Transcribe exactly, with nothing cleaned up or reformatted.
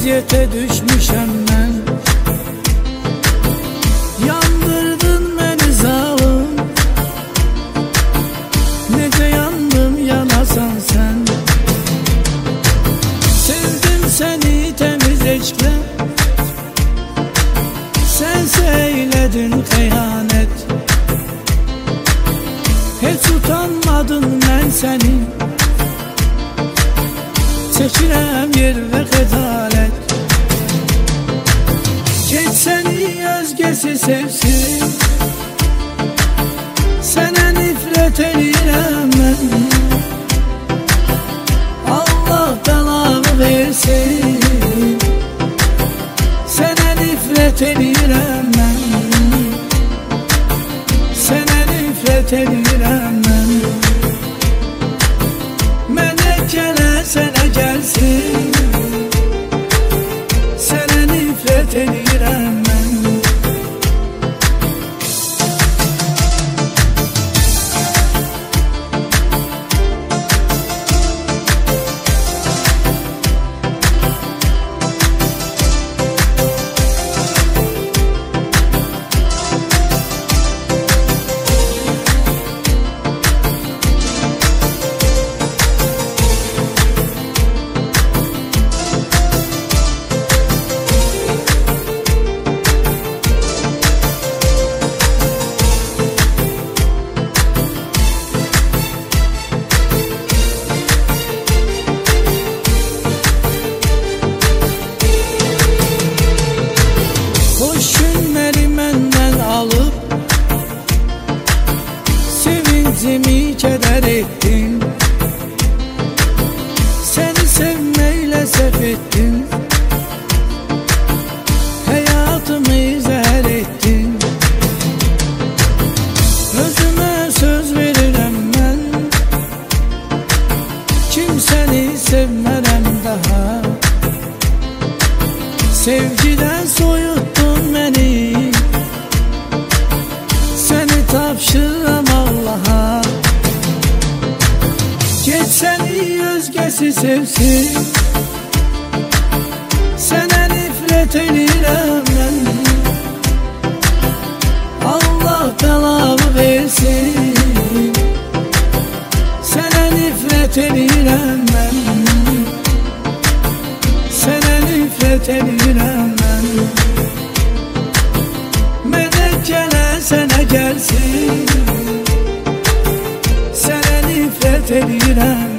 vaziyete düşmüşem ben. Yandırdın beni zalim, nece yandım yanasan sen. Sevdim seni temiz eşkle, sense eyledin hıyanet. Hiç utanmadın ben seni, çekirəm yer ve xəcalet. Geç seni özgesi sevsin, sənə nifrət edirəm mən. Allah bəlanı versin, sənə nifrət edirəm mən. Sənə nifrət edirəm mən. Mənə gələ sənə gəlsin, sənə nifrət edirəm mən. Sevincimi keder ettin, seni sevmeyle sef ettin. Hayatımı zehir ettin. Özüme söz verirəm mən, kimsəni sevmərəm daha. Sevgiden soyuttun beni, seni tapşırıram Allah'a. Geç seni özgesi sevsin, sənə nifrət edirəm mən. Allah bəlamı versin, sənə nifrət edirəm mən. Sənə nifrət edirəm mən. Mənə gələ sənə gəlsin, sənə nifrət edirəm.